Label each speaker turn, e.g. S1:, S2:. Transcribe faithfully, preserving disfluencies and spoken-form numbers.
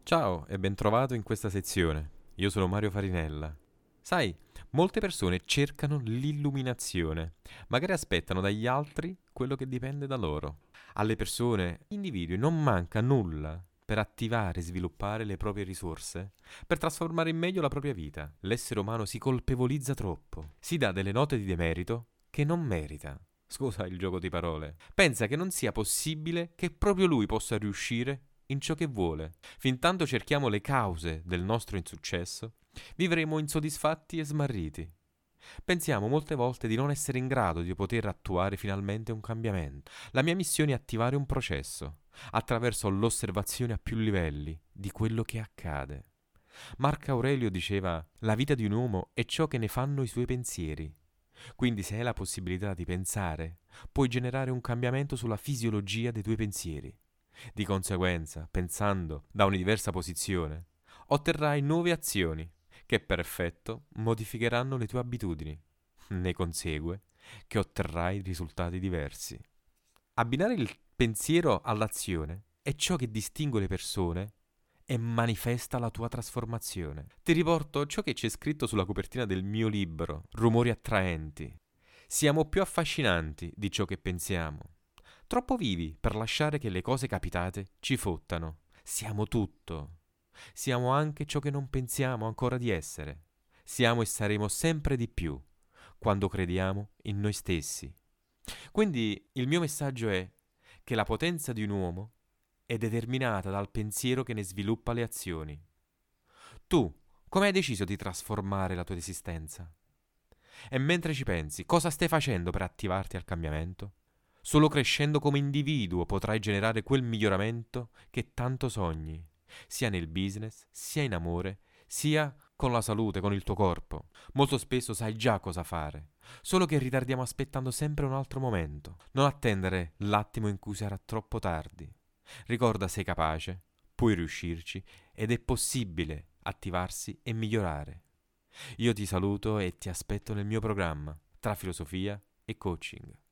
S1: Ciao e ben trovato in questa sezione. Io sono Mario Farinella. Sai, molte persone cercano l'illuminazione, magari aspettano dagli altri quello che dipende da loro. Alle persone, individui, non manca nulla per attivare e sviluppare le proprie risorse, per trasformare in meglio la propria vita. L'essere umano si colpevolizza troppo, si dà delle note di demerito che non merita. Scusa il gioco di parole. Pensa che non sia possibile che proprio lui possa riuscire in ciò che vuole. Fintanto cerchiamo le cause del nostro insuccesso, vivremo insoddisfatti e smarriti. Pensiamo molte volte di non essere in grado di poter attuare finalmente un cambiamento. La mia missione è attivare un processo, attraverso l'osservazione a più livelli di quello che accade. Marco Aurelio diceva: la vita di un uomo è ciò che ne fanno i suoi pensieri. Quindi se hai la possibilità di pensare, puoi generare un cambiamento sulla fisiologia dei tuoi pensieri. Di conseguenza, pensando da una diversa posizione, otterrai nuove azioni che per effetto modificheranno le tue abitudini. Ne consegue che otterrai risultati diversi. Abbinare il pensiero all'azione è ciò che distingue le persone e manifesta la tua trasformazione. Ti riporto ciò che c'è scritto sulla copertina del mio libro, Rumori attraenti. Siamo più affascinanti di ciò che pensiamo. Troppo vivi per lasciare che le cose capitate ci fottano. Siamo tutto. Siamo anche ciò che non pensiamo ancora di essere. Siamo e saremo sempre di più quando crediamo in noi stessi. Quindi il mio messaggio è che la potenza di un uomo è determinata dal pensiero che ne sviluppa le azioni. Tu, come hai deciso di trasformare la tua esistenza? E mentre ci pensi, cosa stai facendo per attivarti al cambiamento? Solo crescendo come individuo potrai generare quel miglioramento che tanto sogni, sia nel business, sia in amore, sia con la salute, con il tuo corpo. Molto spesso sai già cosa fare, solo che ritardiamo aspettando sempre un altro momento. Non attendere l'attimo in cui sarà troppo tardi. Ricorda, sei capace, puoi riuscirci ed è possibile attivarsi e migliorare. Io ti saluto e ti aspetto nel mio programma tra filosofia e coaching.